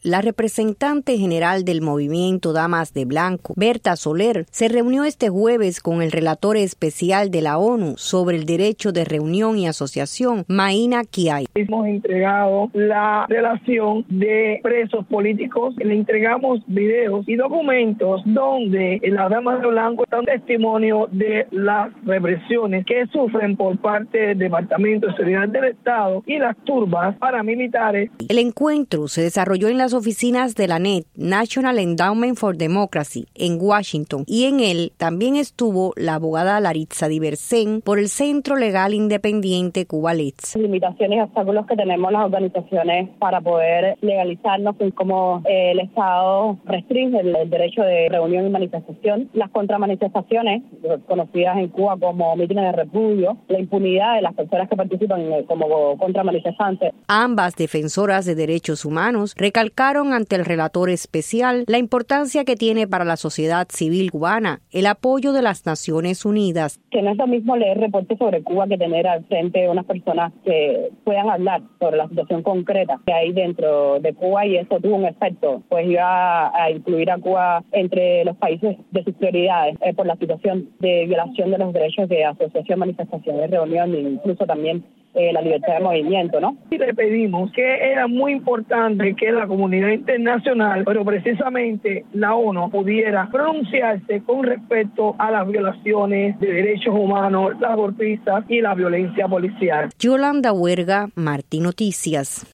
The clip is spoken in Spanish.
La representante general del movimiento Damas de Blanco, Berta Soler, se reunió este jueves con el relator especial de la ONU sobre el derecho de reunión y asociación, Maina Kiai. Hemos entregado la relación de presos políticos, le entregamos videos y documentos donde las Damas de Blanco dan testimonio de las represiones que sufren por parte del Departamento de Seguridad del Estado y las turbas paramilitares. El encuentro se desarrolló en las oficinas de la NED, National Endowment for Democracy, en Washington, y en él también estuvo la abogada Laritza Diversen por el Centro Legal Independiente Cuba Let's. Limitaciones y obstáculos que tenemos las organizaciones para poder legalizarnos, como el Estado restringe el derecho de reunión y manifestación, las contramanifestaciones, conocidas en Cuba como mítines de repudio, la impunidad de las personas que participan como contramanifestantes. Ambas defensoras de derechos humanos recalcaron ante el relator especial la importancia que tiene para la sociedad civil cubana el apoyo de las Naciones Unidas. Que no es lo mismo leer reportes sobre Cuba que tener al frente unas personas que puedan hablar sobre la situación concreta que hay dentro de Cuba, y eso tuvo un efecto, pues iba a incluir a Cuba entre los países de sus prioridades por la situación de violación de los derechos de asociación, manifestación, de reunión e incluso también la libertad de movimiento, ¿no? Y le pedimos que era muy importante que la comunidad internacional, pero precisamente la ONU, pudiera pronunciarse con respecto a las violaciones de derechos humanos, las golpizas y la violencia policial. Yolanda Huerga, Martí Noticias.